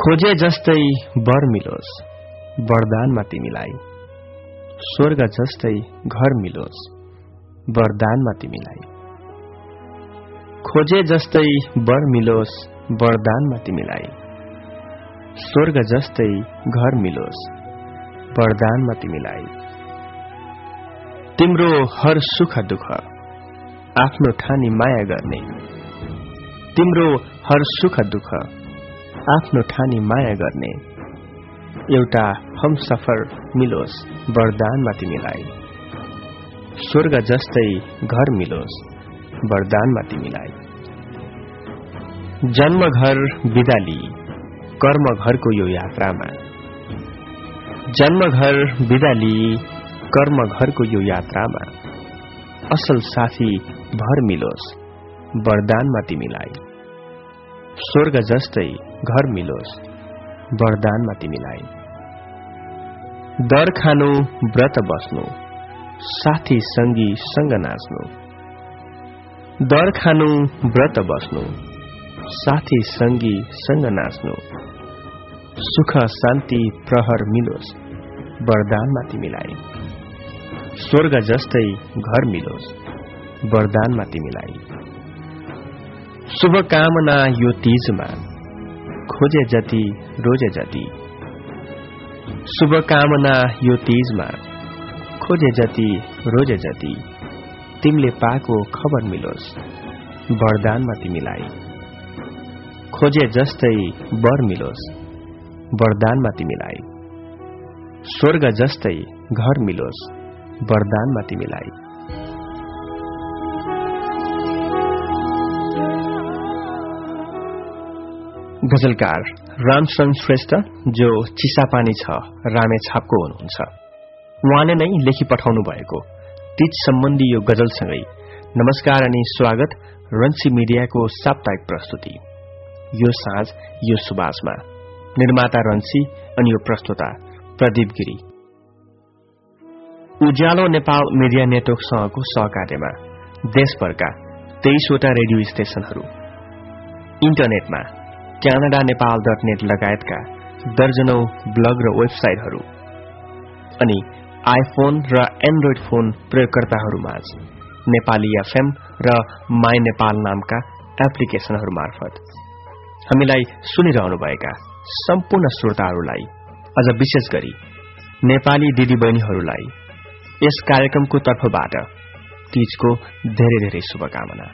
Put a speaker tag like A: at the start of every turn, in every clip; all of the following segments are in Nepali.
A: खोजे जस्तै वर मिलोस् वरदानमा तिमीलाई, स्वर्ग जस्तै घर मिलोस् वरदानमा तिमीलाई। खोजे जस्तै वर मिलोस् वरदानमा तिमीलाई, स्वर्ग जस्तै घर मिलोस् वरदानमा तिमीलाई। तिम्रो हर सुख दुख आफ्नो ठानी माया गर्ने, तिम्रो हर सुख दुख आफ्नो ठानी माया गर्ने। एउटा हमसफर मिलोस् वरदानमा तिमीलाई, स्वर्ग जस्तै घर मिलोस् वरदानमा तिमीलाई। जन्म घर बिदा लिई कर्म घरको यो यात्रामा, जन्म घर बिदा लिई कर्म घरको यो यात्रामा। असल साथी भर मिलोस् वरदानमा तिमीलाई, स्वर्ग जस्तै घर मिलोस् वरदानमा तिमीलाई। दर खानु व्रत बस्नु साथी संगी संग नाच्नु, दर खानु व्रत बस्नु साथी संगी संग नाच्नु। सुख शान्ति प्रहर मिलोस् वरदानमा तिमीलाई, स्वर्ग जस्तै घर मिलोस् वरदानमा तिमीलाई। शुभकामना यो तीजमा खोजे जति रोजे जति, शुभकामना यो तीजमा खोजे जति रोजे जति। तिमीले पाएको खबर मिलोस् वरदानमा तिमीलाई, खोजे जस्तै वर मिलोस् वरदानमा तिमीलाई। स्वर्ग जस्तै घर मिलोस् वरदानमा तिमीलाई। गजलकार रामशरण श्रेष्ठ, जो चिसापानी छ रामेछापको हुनुहुन्छ, उहाँले नै लेखी पठाउनु भएको तीज सम्बन्धी यो गजलसँगै नमस्कार अनि स्वागत रन्सी मिडियाको साप्ताहिक प्रस्तुति यो साँझ यो सुबासमा। निर्माता रन्सी अनि यो प्रस्तुता प्रदीप गिरी। उज्यालो नेपाल मिडिया नेटवर्कसँगको सहकार्यमा देशभरका 23वटा रेडियो स्टेशनहरू, इन्टरनेटमा canada-nepal.net लगायतका दर्जनौं ब्लग र वेबसाइटहरू अनि आइफोन र एन्ड्रोइड फोन प्रयोगकर्ताहरूमाझ नेपाली एफएम र माई नेपाल नामका एप्लिकेशनहरू मार्फत हामीलाई सुनिरहनुभएका सम्पूर्ण श्रोताहरूलाई, अझ विशेष गरी नेपाली दिदीबहिनीहरूलाई यस कार्यक्रमको तर्फबाट तीजको धेरै धेरै शुभकामना।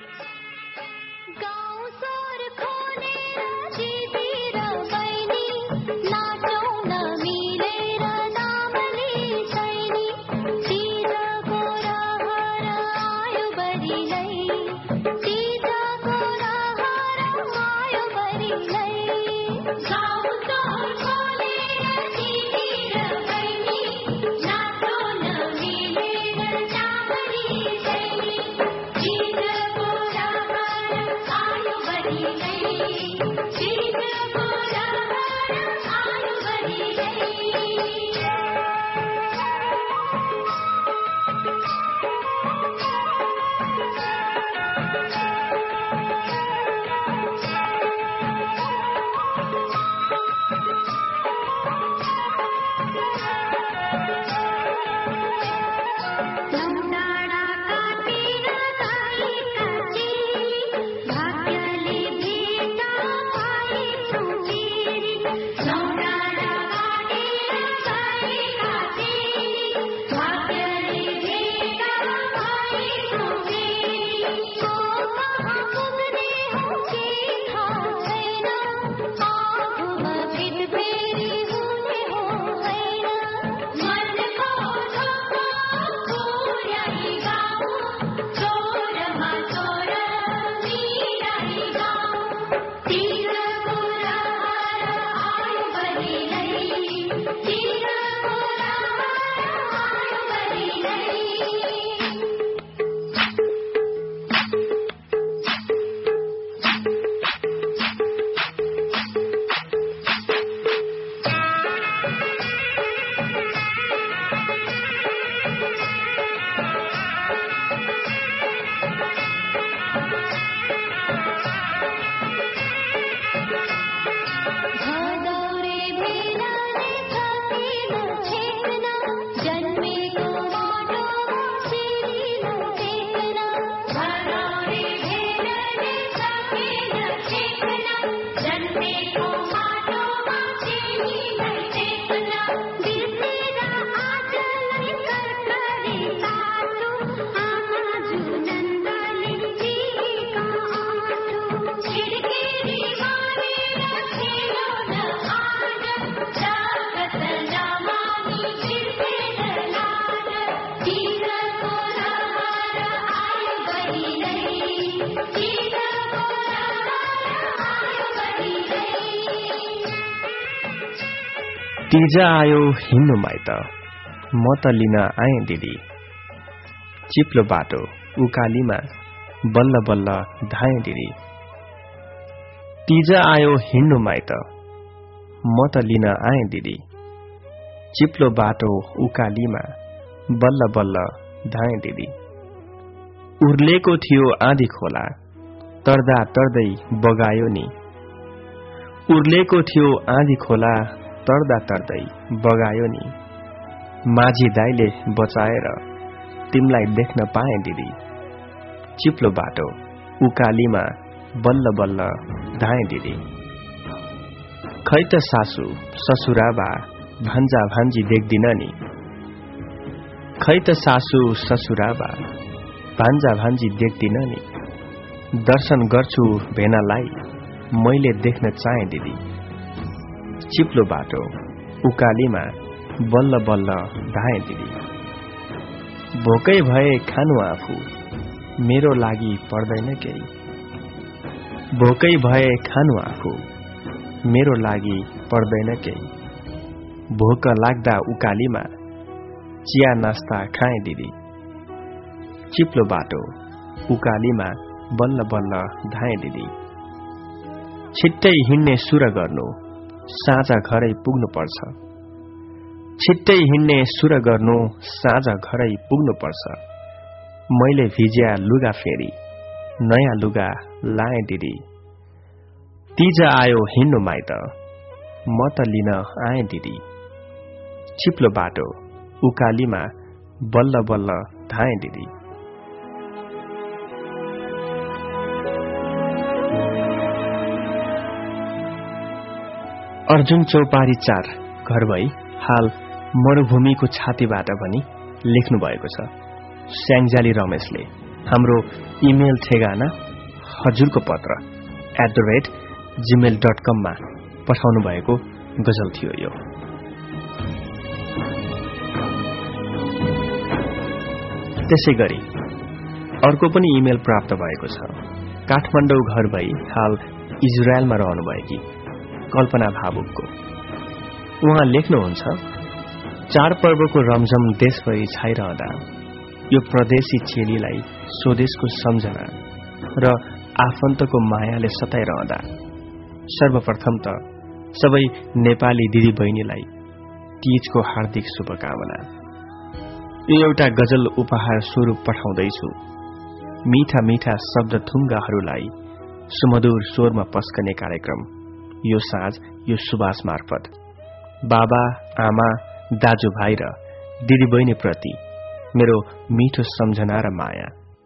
A: तीज आयो हिँड्नु माइत म त लिन आएँ दिदी चिप्लो बाटो उकालीमा बल्ल बल्ल धाएँ दिदी तीज आयो हिँड्नु माइत म त लिन आएँ दिदी चिप्लो बाटो उकालीमा बल्ल बल्ल धाएँ दिदी उर्लेको थियो आँधी खोला तर्दा तर्दै बगायो नि उर्लेको थियो आँधी खोला तर्दा तर्दै बगायो नि माझी दाइले बचाएर तिमलाई देख्न पाएँ दिदी चिप्लो बाटो उकालीमा बल्ल बल्ल धाएँ दिदी खै त सासु ससुराबा भान्जा भान्जी देख्दिन नि खै त सासु ससुराबा भान्जा भान्जी देख्दिन नि दर्शन गर्छु भेनालाई मैले देख्न चाहे दिदी चिप्लो बाटो उकालीमा बल्ल बल्ल धाएँ दिदी भोकै भए खानु आफू मेरो लागि पर्दैन केही भोकै भए खानु आफू मेरो लागि पर्दैन केही भोक लाग्दा उकालीमा चिया नास्ता खाएँ दिदी चिप्लो बाटो उकालीमा बल्ल बल्ल धाएँ दिदी छिट्टै हिँड्ने सुर गर्नु साँझ घरै पुग्नु पर्छ छिट्टै हिँड्ने सुर गर्नु साँझ घरै पुग्नु पर्छ मैले भिज्या लुगा फेरि नयाँ लुगा लाएँ दिदी तीज आयो हिँड्नु माइत म त लिन आएँ दिदी चिप्लो बाटो उकालीमा बल्ल बल्ल धाएँ दिदी अर्जुन चौपारी 4 घर भई हाल मरुभूमिको छातीबाट भनी लेख्नु भएको छ स्याङ्जाली रमेशले हाम्रो इमेल ठेगाना हजुरको पत्र @gmail.com मा पठाउनु भएको गजल थियो यो त्यसैगरी अर्को पनि इमेल प्राप्त भएको छ काठमाडौँ घर भई हाल इजरायलमा रहनुभएकी कल्पना भावुकको उहाँ लेख्नुहुन्छ चाडपर्वको रमझम देशभरि छाइरहँदा यो प्रदेशी चेलीलाई स्वदेशको सम्झना र आफन्तको मायाले सताइरहँदा सर्वप्रथम त सबै नेपाली दिदी बहिनीलाई तीजको हार्दिक शुभकामना यो एउटा गजल उपहार स्वरूप पठाउँदैछु मीठा मीठा शब्द थुङ्गाहरूलाई सुमधुर स्वरमा पस्कने कार्यक्रम यो साँझ यो सुबास मार्फत बाबा आमा दाजुभाइ र दिदीबहिनी प्रति मेरो मिठो सम्झना र माया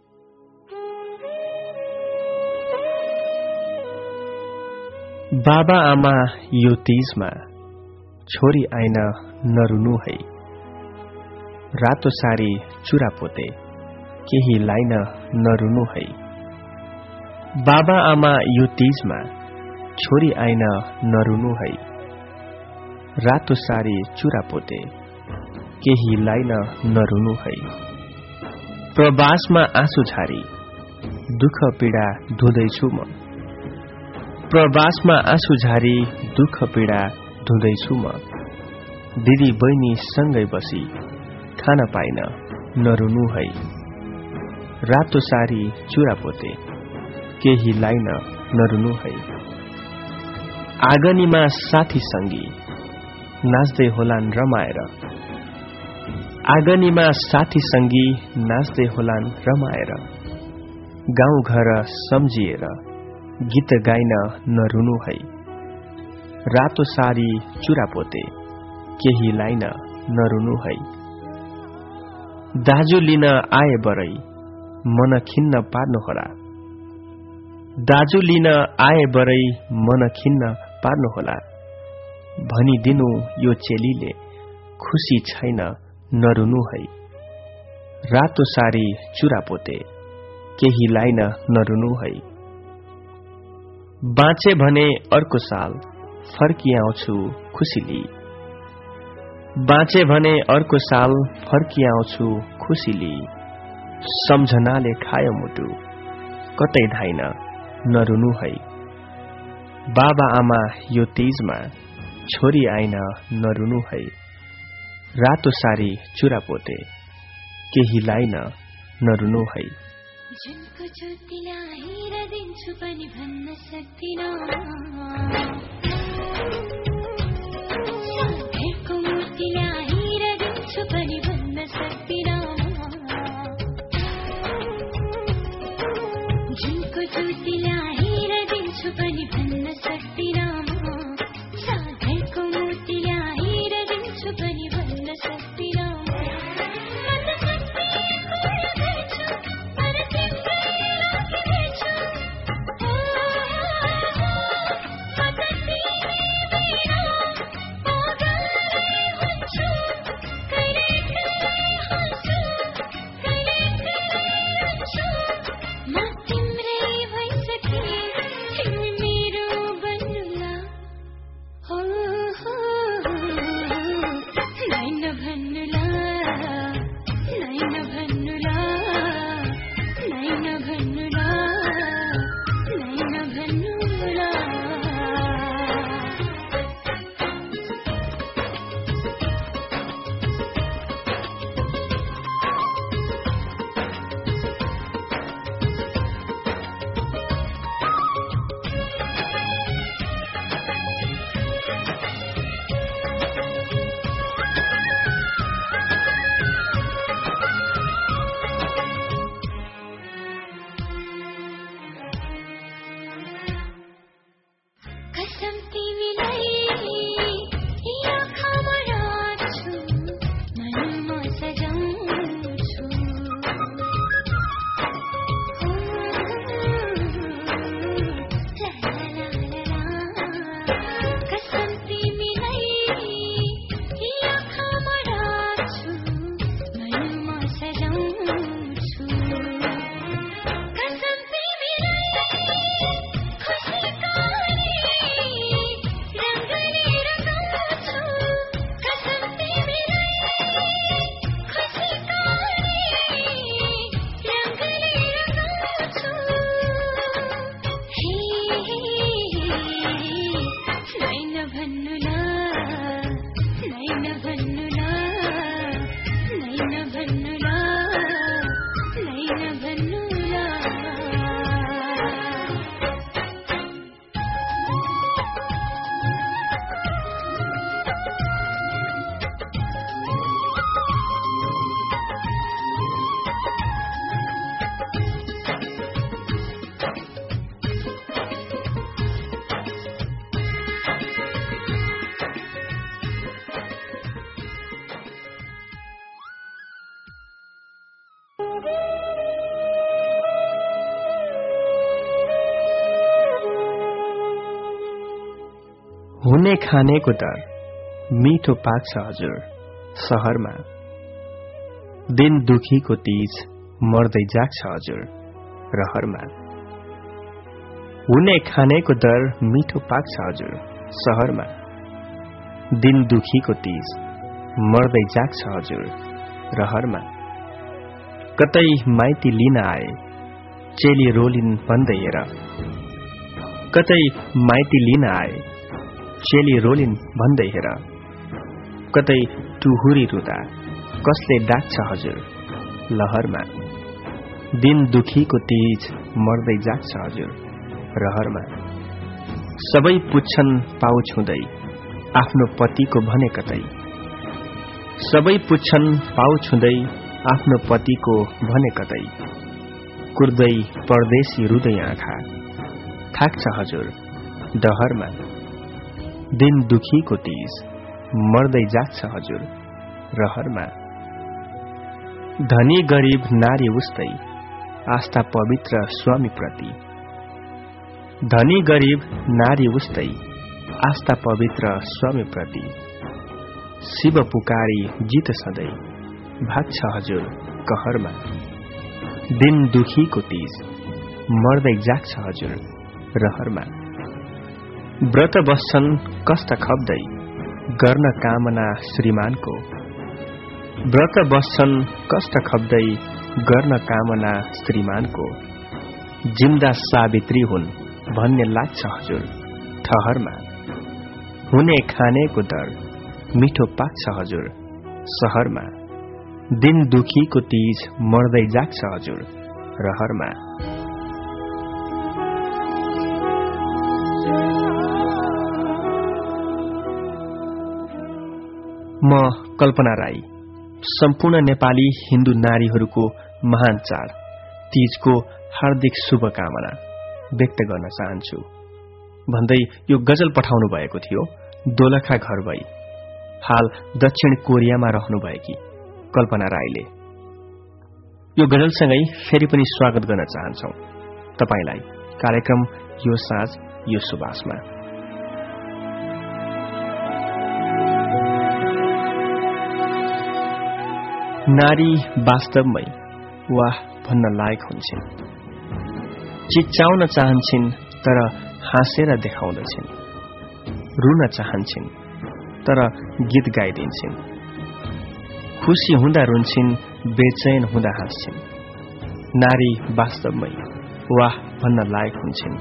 A: बाबा आमा यो तीजमा छोरी आइन नरुनु है रातो सारी चुरा पोते केही लाइन नरुनु है बाबा आमा यो तीजमा छोरी आइन नरुनु है रातो सारी चुरा पोते केही लाइन नरुनु है प्रवासमा आँसु झारी दुःख पीडा धुँदैछु म प्रवासमा आँसु झारी दुःख पीडा धुँदैछु म दिदी बहिनी सँगै बसी खान पाइन नरुनु है रातो सारी चुरा पोते केही लाइन नरुनु है आगनीमा साथी संगी नाच्दै होलान् रमाएर आगनीमा साथी संगी नाच्दै होलान् रमाएर गाउँ घर सम्झिएर गीत गाइन नरुनु है रातो सारी चुरा पोते केही लाइन नरुनु है दाजु लिन आए बरै मन खिन्न पार्नुहोला दाजु लिन आए बरै मन खिन्न पार्नुहोला भनिदिनु यो चेलीले खुसी छैन नरुनु है रातो सारी चुरा पोते केही लाइन नरुनु है बाँचे भने अर्को साल फर्किआउँछु खुसीली बाँचे भने अर्को साल फर्किआउँछु खुसीली सम्झनाले खायो मुटु कतै धाइन नरुनु है बाबा आमा यो तीजमा छोरी आइन नरुनु है, रातो सारी चुरा पोते केहीलाई नरुनु है।
B: जुनको ज्योतिलाई हेरिदिन्छु पनि भन्न सक्दिनँ, साथीको मूर्तिलाई हेरिदिन्छु पनि भन्न सक्दिनँ, जुनको ज्योतिलाई हेरिदिन्छु पनि भन्न सक्दिनँ, साथीको मूर्तिलाई हेरिदिन्छु पनि भन्न सक्दिनँ।
A: हुने खानेको दर मिठो पाक्छ हजुर शहरमा, दिन दुखीको तीज मर्दै जाग्छ हजुर रहरमा। हुने खानेको दर मिठो पाक्छ हजुर शहरमा, दिन दुखीको तीज मर्दै जाग्छ हजुर रहरमा। कतै माइती लिन आए चेली रोलिन भन्दै हेर, कतै माइती लिन आए चेली रोलिन भन्दै हेर, कतै टुहुरी रुदा कसले डाक्छ हजुर लहरमा। दिन दुखीको तीज मर्दै जाग्छ हजुर रहरमा। सबै पुच्छन् पाउ छुँदै आफ्नो पतिको भने कतै, सबै पुच्छन् पाउ छुँदै आफ्नो पतिको भने कतै। कुर्दै परदेशी रुदै आँखा थाक्छ हजुर डहरमा। दिन दुखीको तीज मर्दै जाग्छ हजुर रहरमा। धनी गरीब नारी उस्तै आस्था पवित्र स्वामी प्रति, धनी गरीब नारी उस्तै आस्था पवित्र स्वामी प्रति। शिव पुकारी जित सधैँ भाग्छ हजुर कहरमा। दिन दुखीको तीज मर्दै जाग्छ हजुर रहरमा। व्रत बस्छन् कष्ट खप्दै गर्न कामना श्रीमानको, व्रत बस्छन् कष्ट खप्दै गर्न कामना श्रीमानको। जिम्दा सावित्री हुन् भन्ने लाग्छ हजुर ठहरमा। हुने खानेको दर मिठो पाक्छ हजुर सहरमा दिन दुखीको तीज मर्दै जाग्छ हजुर रहरमा म कल्पना राई सम्पूर्ण नेपाली हिन्दू नारीहरूको महान चाड तीजको हार्दिक शुभकामना व्यक्त गर्न चाहन्छु भन्दै यो गजल पठाउनु भएको थियो दोलखा घर भई हाल दक्षिण कोरियामा रहनुभएकी कल्पना राईले। यो गजलसँगै फेरि पनि स्वागत गर्न चाहन्छौ तपाईलाई कार्यक्रम यो साँझ यो सुबासमा। नारी वास्तवमै वाह भन्न लायक हुन्छन् चिच्चाउन चाहन्छन् तर हाँसेर देखाउँदछन् रुन चाहन्छन् तर गीत गाइदिन्छन् खुशी हुँदा रुन्छन् बेचैन हुँदा हाँस्छन् नारी वास्तवमै वाह भन्न लायक हुन्छन्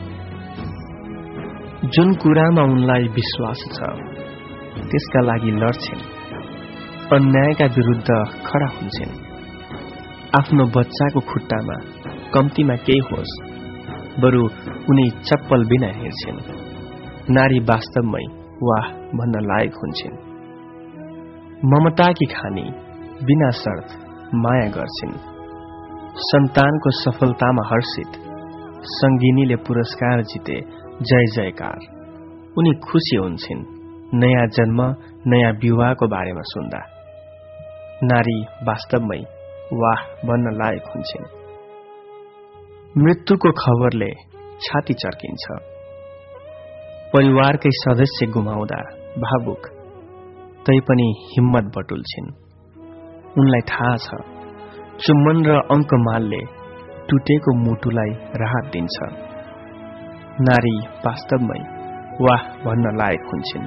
A: जुन कुरामा उनलाई विश्वास छ त्यसका लागि लड्छन् अन्यायका विरुद्ध खडा हुन्छन् आफ्नो बच्चाको खुट्टामा कम्तीमा केही होस् बरु उनी चप्पल बिना हिँड्छन् नारी वास्तवमै वाह भन्न लायक हुन्छन् ममताकी खानी बिना शर्त माया गर्छिन् सन्तानको सफलतामा हर्षित संगिनीले पुरस्कार जिते जय जयकार उनी खुशी हुन्छन् नयाँ जन्म नयाँ विवाहको बारेमा सुन्दा नारी वास्तवमै वाह भन्न लायक हुन्छन् मृत्युको खबरले छाती चर्किन्छ परिवारकै सदस्य गुमाउँदा भावुक तैपनि हिम्मत बटुल्छिन् उनलाई थाहा छ चुम्बन र अङ्कमालले टुटेको मुटुलाई राहत दिन्छ नारी वास्तवमै वाह भन्न लायक हुन्छन्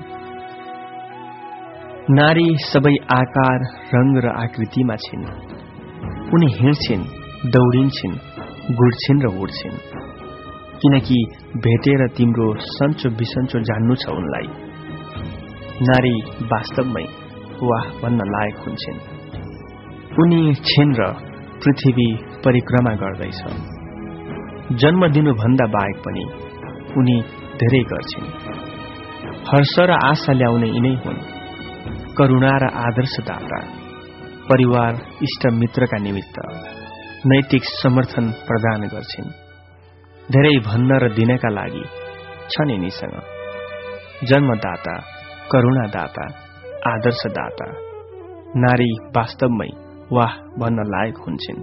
A: नारी सबै आकार रंग र आकृतिमा छिन् उनी हिँड्छिन् दौडिन्छिन् गुड्छिन् र उड्छिन् किनकि भेटेर तिम्रो सन्चो बिसन्चो जान्नु छ उनलाई नारी वास्तवमै वाह भन्न लायक हुन्छन् उनी छिन् र पृथ्वी परिक्रमा गर्दैछ जन्म दिनुभन्दा बाहेक पनि उनी धेरै गर्छिन् हर्ष र आशा ल्याउने यिनै हुन् करुणा र आदर्शदाता परिवार इष्ट मित्रका निमित्त नैतिक समर्थन प्रदान गर्छिन् धेरै भन्न र दिनका लागि छन् यिनीसँग जन्मदाता करुणादाता आदर्शदाता नारी वास्तवमै वाह भन्न लायक हुन्छन्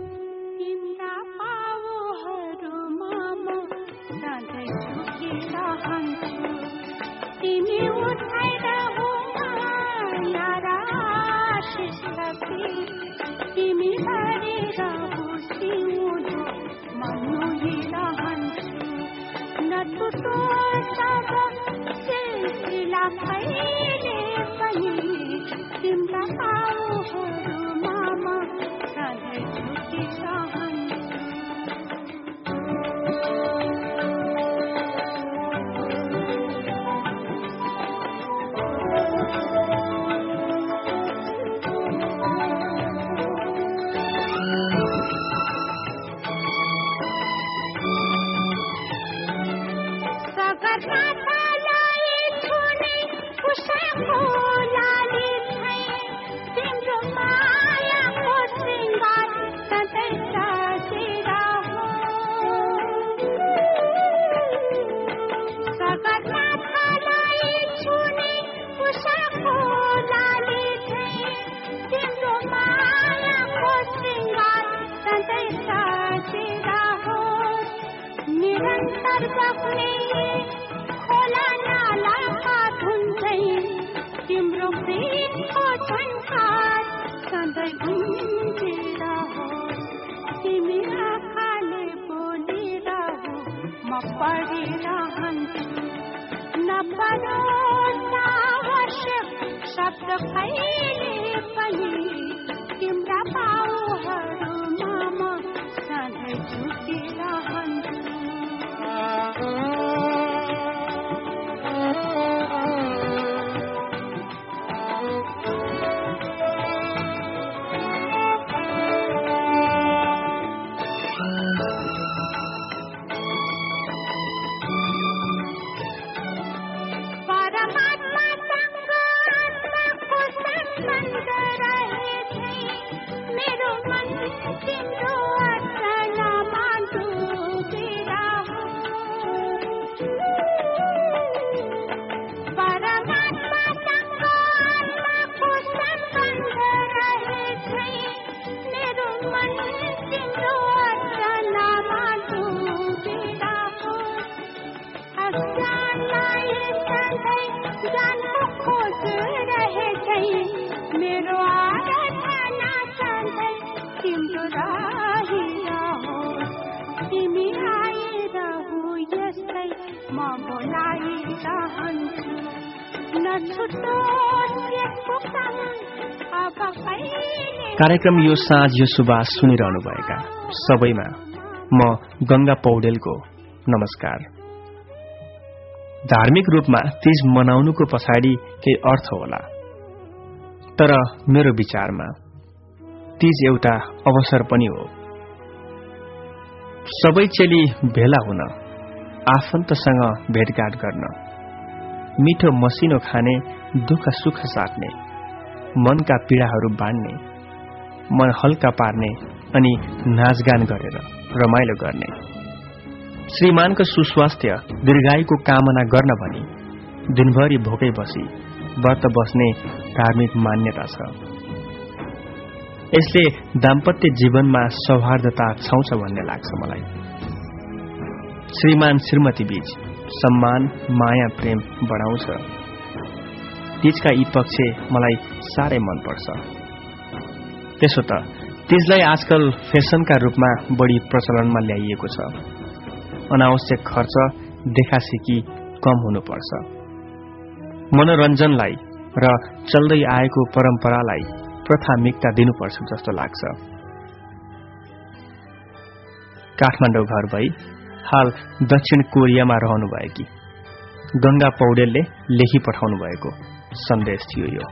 A: कार्यक्रम यो साँझ यो सुबास सुनिरहनुभएका सबैमा म गंगा पौडेलको नमस्कार। धार्मिक रूपमा तीज मनाउनुको पछाडि केही अर्थ होला, तर मेरो विचारमा तीज एउटा अवसर पनि हो। सबै चेली भेला हुन, आफन्तसँग भेटघाट गर्न, मिठो मसिनो खाने, दुःख सुख साट्ने, मनका पीडाहरू बाँड्ने, मन हल्का पार्ने अनि नाचगान गरेर रमाइलो गर्ने, श्रीमानको सुस्वास्थ्य दीर्घायुको कामना गर्न भनी दिनभरि भोकै बसी व्रत बस्ने धार्मिक मान्यता छ। यसले दाम्पत्य जीवनमा सौहार्दता छाउँछ भन्ने लाग्छ मलाई। श्रीमान श्रीमती बीच सम्मान माया प्रेम बढाउँछ। तीजका यी पक्ष मलाई साह्रै मन पर्छ। त्यसो त तीजलाई आजकल फेसनका रूपमा बढी प्रचलनमा ल्याइएको छ। अनावश्यक खर्च देखासेकी कम हुनुपर्छ। मनोरञ्जनलाई र चल्दै आएको परम्परालाई प्राथमिकता दिनुपर्छ जस्तो लाग्छ। काठमाडौँ घर भई हाल दक्षिण कोरियामा रहनुभएकी गंगा पौडेलले लेखी पठाउनु भएको सन्देश थियो यो।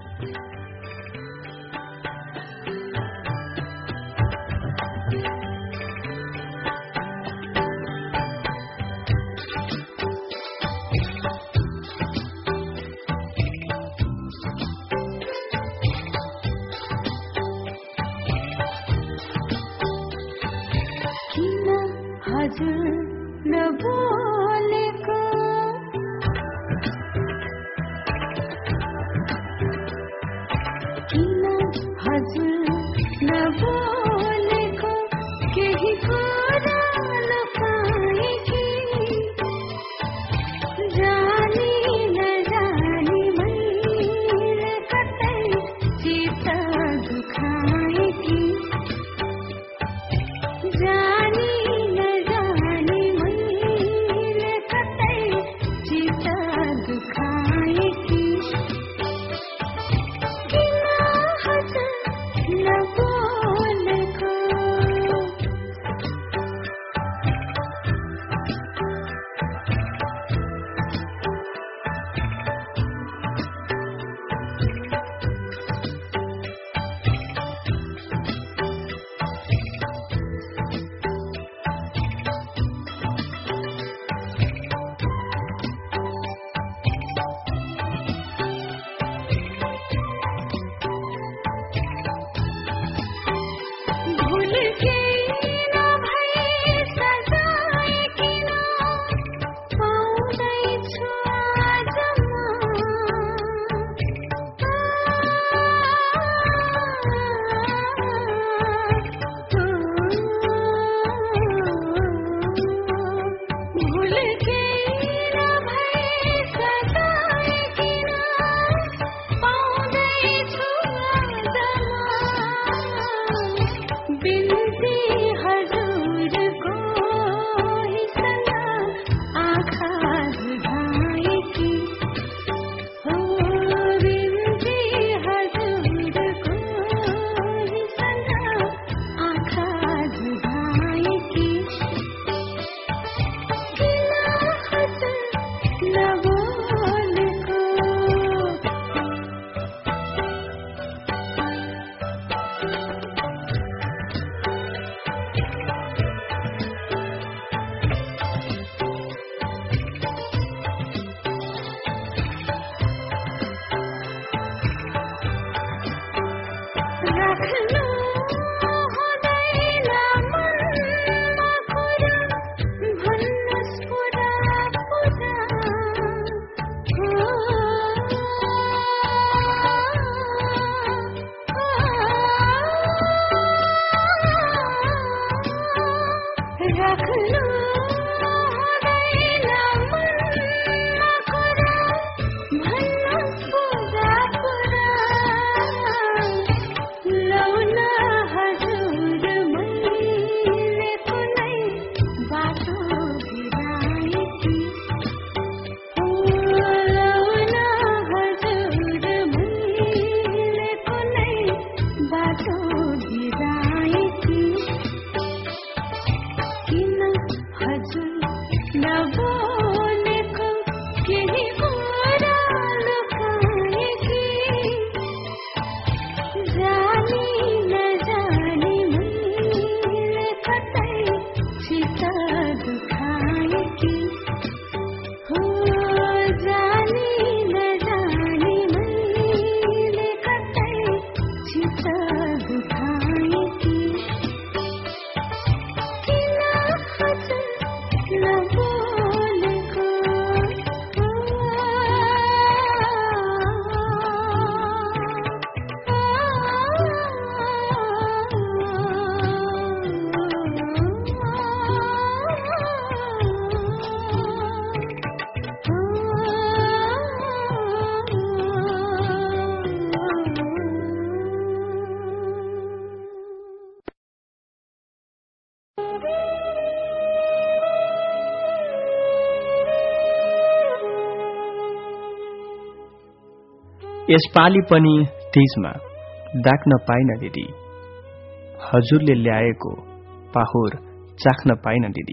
A: यसपालि पनि तीजमा डाक्न पाइन दिदी, हजुरले ल्याएको पाहुर चाख्न पाइन दिदी।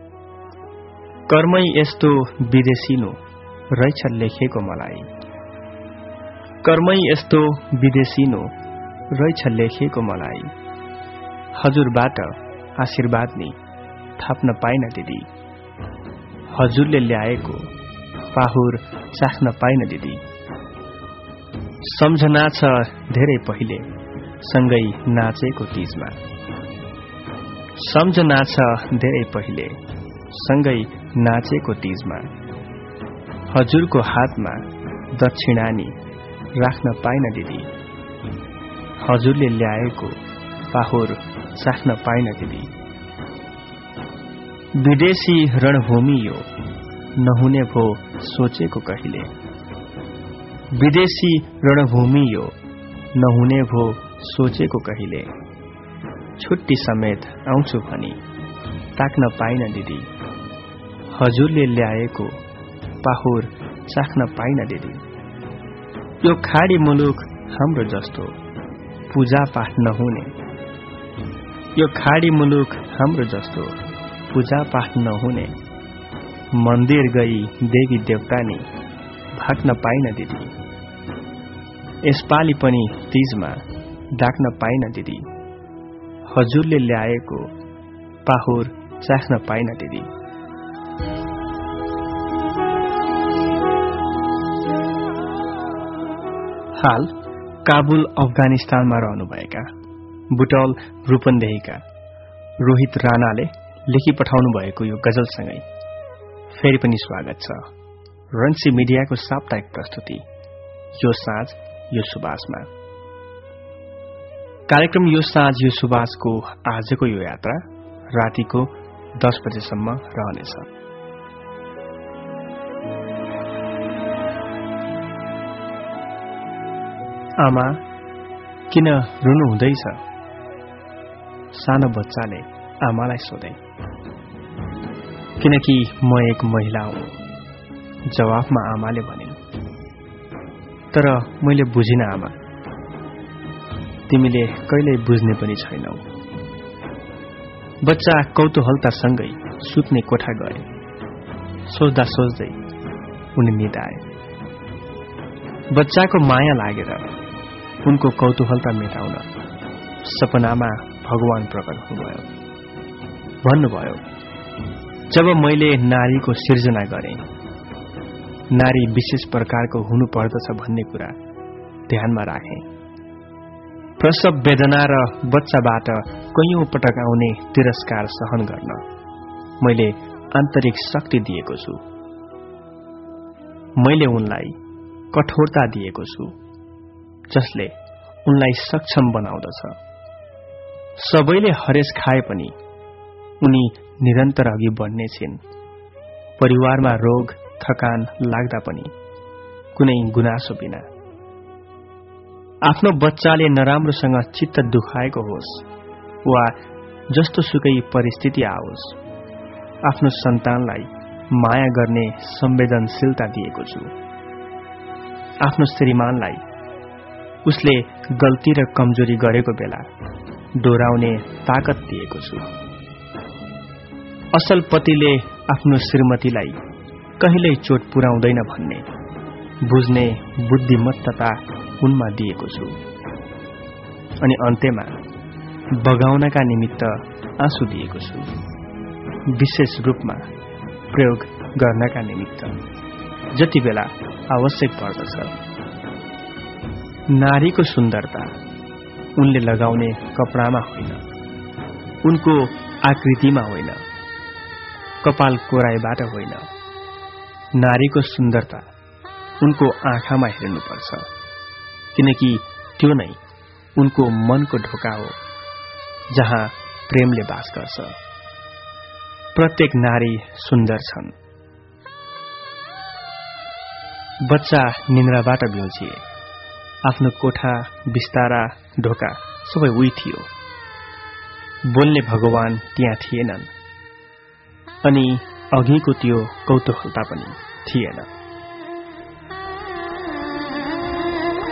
A: कर्मै यस्तो विदेशिनु रहेछ लेखेको मलाई, कर्मै यस्तो विदेशिनु रहेछ लेखेको मलाई। हजुरबाट आशीर्वाद नि थाप्न पाइन दिदी, हजुरले ल्याएको पाहुर चाख्न पाइन दिदी। सम्झना छ धेरै पहिले सँगै नाचेको तीजमा, सम्झना छ धेरै पहिले सँगै नाचेको तीजमा। हजुरको हातमा दक्षिणानी राख्न पाइन दिदी, हजुरले ल्याएको पाहुर चाख्न पाइन दिदी। विदेशी रणभूमि यो नहुने भो सोचेको कहिले, विदेशी रणभूमि यो नहुने भो सोचेको कहिले। छुट्टी समेत आउँछु भनी ताक्न पाइन दिदी, हजुरले ल्याएको पाहुर चाख्न पाइन दिदी। यो खाडी मुलुक हाम्रो जस्तो पूजा पाठ नहुने, यो खाडी मुलुक हाम्रो जस्तो पूजा पाठ नहुने। मन्दिर गई देवी देवता नि भाग्न पाइन दिदी, यसपालि पनि तीजमा डाक्न पाइन दिदी, हजुरले ल्याएको पाहुर चाख्न पाइन दिदी। हाल काबुल अफगानिस्तानमा रहनुभएका बुटौल रूपन्देहीका रोहित राणाले लेखी पठाउनु भएको यो गजलसँगै फेरि पनि स्वागत छ रन्सी मिडियाको साप्ताहिक प्रस्तुति यो साँझ यो सुबासमा। कार्यक्रम यो साँझ यो सुबासको आजको यो यात्रा रातिको 10 बजेसम्म रहनेछ। आमा किन रुनु हुँदैछ? सानो बच्चाले आमालाई सोधे। किनकि म एक महिला हुँ, जवाफमा आमाले भनिन्। तर मैले बुझिन आमा, तिमीले कहिल्यै बुझ्ने पनि छैनौ। बच्चा कौतूहलतासँगै सुत्ने कोठा गए। सोच्दा सोच्दै उनी निदाए। बच्चाको माया लागेर उनको कौतूहलता मेटाउन सपनामा भगवान प्रकट हुनुभयो। भन्नुभयो, जब मैले नारीको सिर्जना गरेँ, नारी विशेष प्रकारको हुनुपर्दछ भन्ने कुरा ध्यानमा राखेँ। प्रसव वेदना र बच्चाबाट कैयौं पटक आउने तिरस्कार सहन गर्न मैले आन्तरिक शक्ति दिएको छु। मैले उनलाई कठोरता दिएको छु, जसले उनलाई सक्षम बनाउँदछ। सबैले हरेस खाए पनि उनी निरन्तर अघि बढ्ने छिन्। परिवारमा रोग थकान लाग्दा पनि कुनै गुनासो बिना। आफ्नो बच्चाले नराम्रोसँग चित्त दुखाएको होस् वा जस्तो सुकै परिस्थिति आओस्, आफ्नो सन्तानलाई माया गर्ने संवेदनशीलता दिएको छु। आफ्नो श्रीमानलाई उसले गल्ती र कमजोरी गरेको बेला दोहोऱ्याउने ताकत दिएको छु। असल पतिले आफ्नो श्रीमतीलाई कहिल्यै चोट पुर्याउँदैन भन्ने बुझ्ने बुद्धिमत्ता उनमा दिएको छु। अनि अन्त्यमा बगाउनका निमित्त आँसु दिएको छु, विशेष रूपमा प्रयोग गर्नका निमित्त जति बेला आवश्यक पर्दछ। नारीको सुन्दरता उनले लगाउने कपडामा होइन, उनको आकृतिमा होइन, कपाल कोराइबाट होइन। नारीको सुन्दरता उनको आँखामा हेर्नुपर्छ, किनकि त्यो नै उनको मनको ढोका हो, जहाँ प्रेमले बास गर्छ। प्रत्येक नारी सुन्दर छन्। बच्चा निन्द्राबाट बिउजिए। आफ्नो कोठा, बिस्तारा, ढोका सबै उही थियो। बोल्ने भगवान त्यहाँ थिएनन्, अनि अघिको त्यो कौतूहलता पनि थिएन।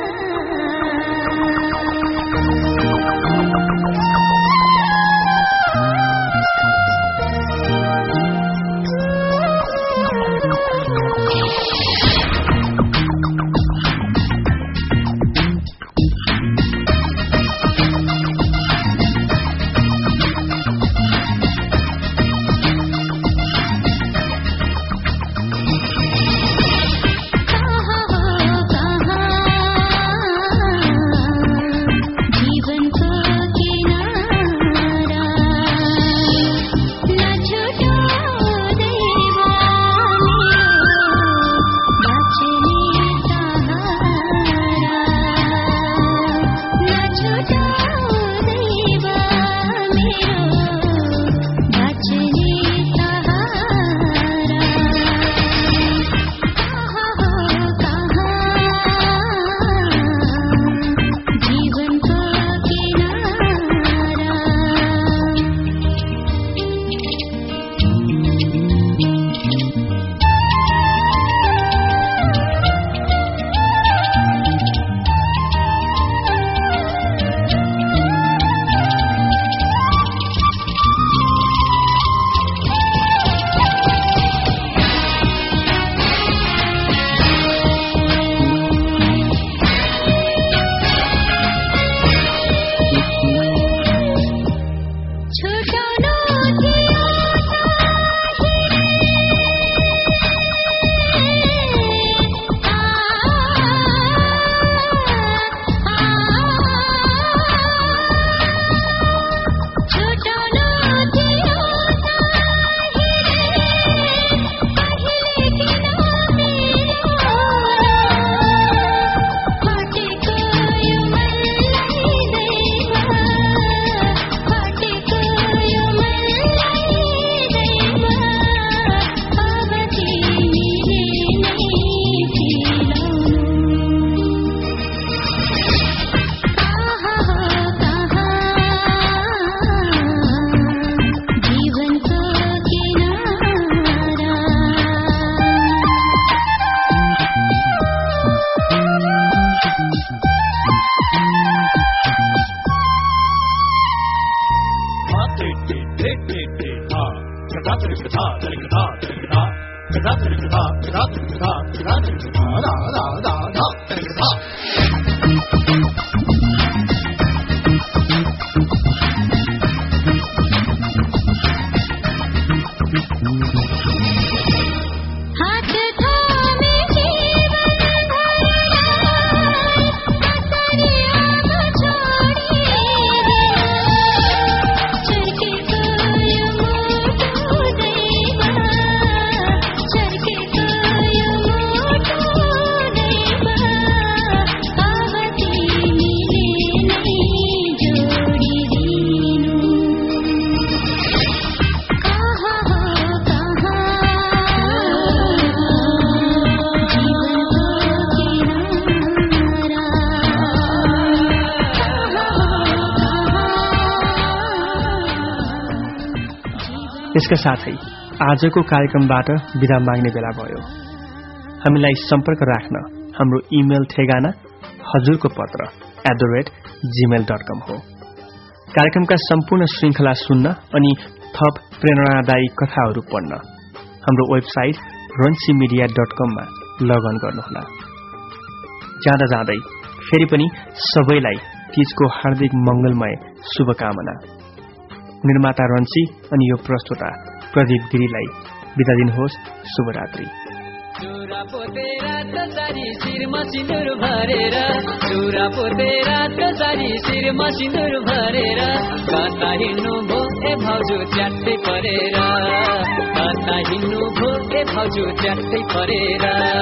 A: यसका साथै आजको कार्यक्रमबाट बिदा माग्ने बेला भयो। हामीलाई सम्पर्क राख्न हाम्रो इमेल ठेगाना हजुरको पत्र @gmail.com हो। कार्यक्रमका सम्पूर्ण श्रृंखला सुन्न अनि थप प्रेरणादायी कथाहरू पढ्न हाम्रो वेबसाइट ranchimedia.com मा लगअन गर्नुहोला। जाँदा जाँदै फेरि पनि सबैलाई तीजको हार्दिक मंगलमय शुभकामना। निर्माता रन्ची अनि यो प्रस्तुता प्रदीप गिरीलाई बिदा दिनुहोस्। शुभरात्रि।
C: चुरा पोतेरा त जारी शिरमा सिन्दुर भरेर, चुरा पोतेरा त जारी शिरमा सिन्दुर भरेर, कता हिँड्नु भो ए भाउजू च्याट्टै परेर, कता हिँड्नु भो ए भाउजू च्याट्टै परेर।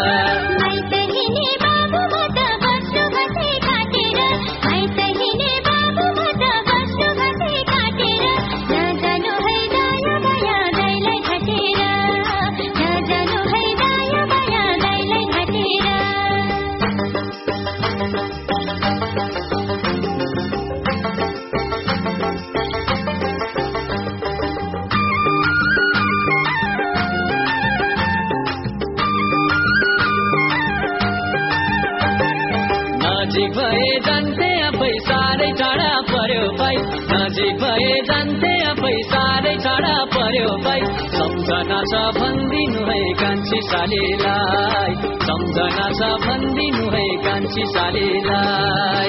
C: नजिक भए जान्थे आफै साह्रै टाढा पर्यो भाइ, नजिक भए जान्थे आफै साह्रै टाढा पर्यो भाइ। सम्झना छ भन्दिनु है कान्छी सालीलाई, सम्झना छ भन्दिनु है कान्छी सालीलाई।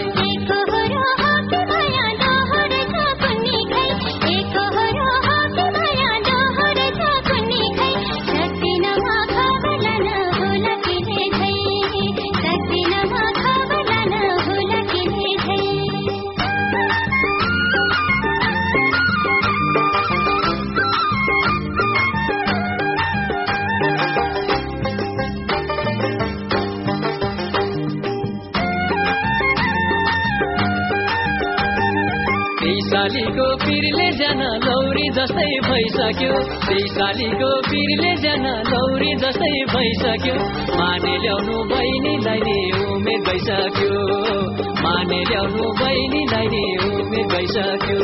C: सालीको पिरले जान लौरी जस्तै भइसक्यो, सालीको पिरले जान लौरी जस्तै भइसक्यो। माने ल्याउनु बहिनीलाई नि उमेर भइसक्यो, माने ल्याउनु बहिनीलाई नि उमेर भइसक्यो।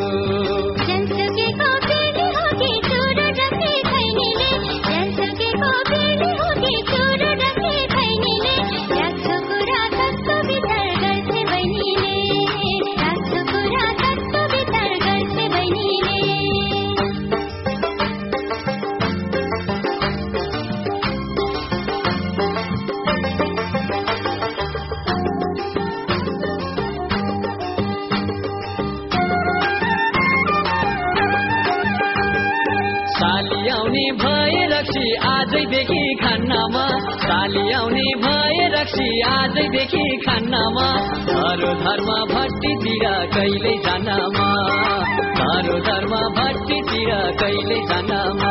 C: आजैदेखि खान्नमा, साली आउने भए रक्सी आजैदेखि खान्नमा। धरो धर्म भट्टीतिर कहिले जानमा, धरो धर्म भट्टीतिर कहिले जानमा।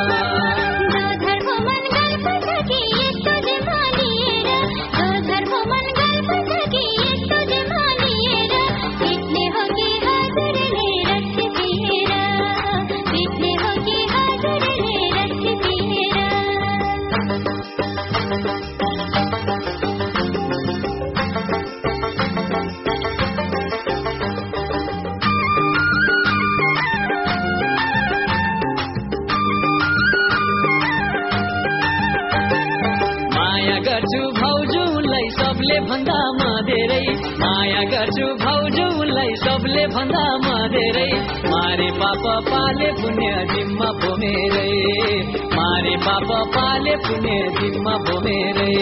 C: भन्दा म धेरै माया गर्छु भाउजू उनलाई सबले फुले भन्दा मधेरै मारे पाप पाले पुण्य जिम्मा भोमेरै मारे पाप पाले पुण्य जिम्मा भोमेरै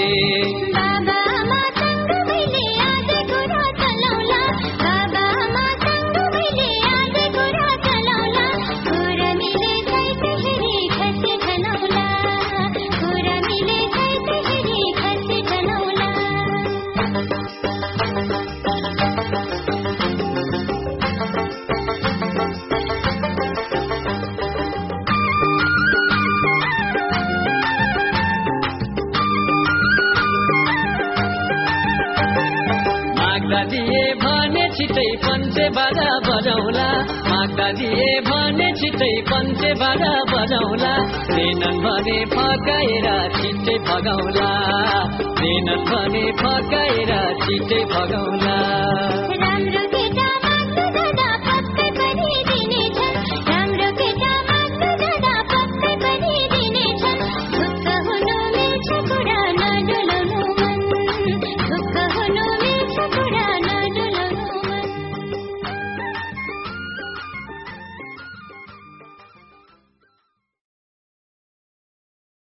C: दिए भने छिटै पञ्चे बाजा बजाउला माग्दा दिए भने छिटै पञ्चे बाजा बजाउला दिनन् भने फकाएर छिटै भगाउला दिनन् भने फकाएर छिटै भगाउला राम्रो